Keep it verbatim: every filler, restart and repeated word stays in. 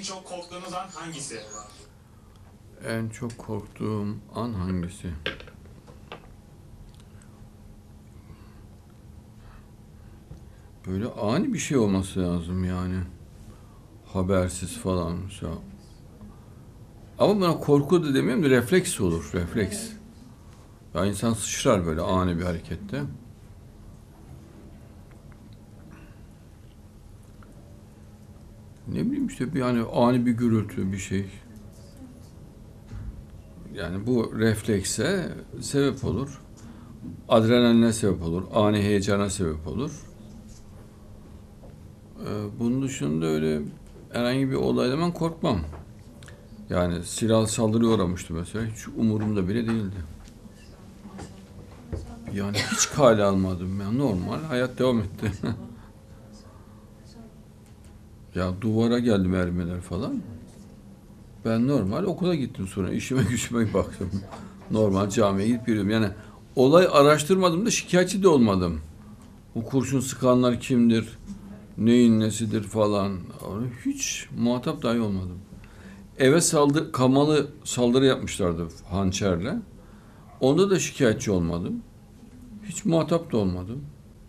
En çok korktuğunuz an hangisi? En çok korktuğum an hangisi? Böyle ani bir şey olması lazım yani. Habersiz falan mesela. Ama buna korku da demiyorum da refleks olur, refleks. Ya insan sıçrar böyle ani bir harekette. Ne bileyim işte bir yani ani bir gürültü bir şey. Yani bu reflekse sebep olur. Adrenaline sebep olur. Ani heyecana sebep olur. Ee, bunun dışında öyle herhangi bir olaydan ben korkmam. Yani silahlı saldırıya uğramıştı mesela. Hiç umurumda bile değildi. Yani hiç kale almadım. Yani normal hayat devam etti. Ya duvara geldi mermiler falan. Ben normal okula gittim sonra. İşime gücüme baktım. Normal camiye gidip geliyorum. Yani olay araştırmadım da şikayetçi de olmadım. Bu kurşun sıkanlar kimdir? Neyin nesidir falan. Hiç muhatap dahi olmadım. Eve saldır, kamalı saldırı yapmışlardı hançerle. Onda da şikayetçi olmadım. Hiç muhatap da olmadım.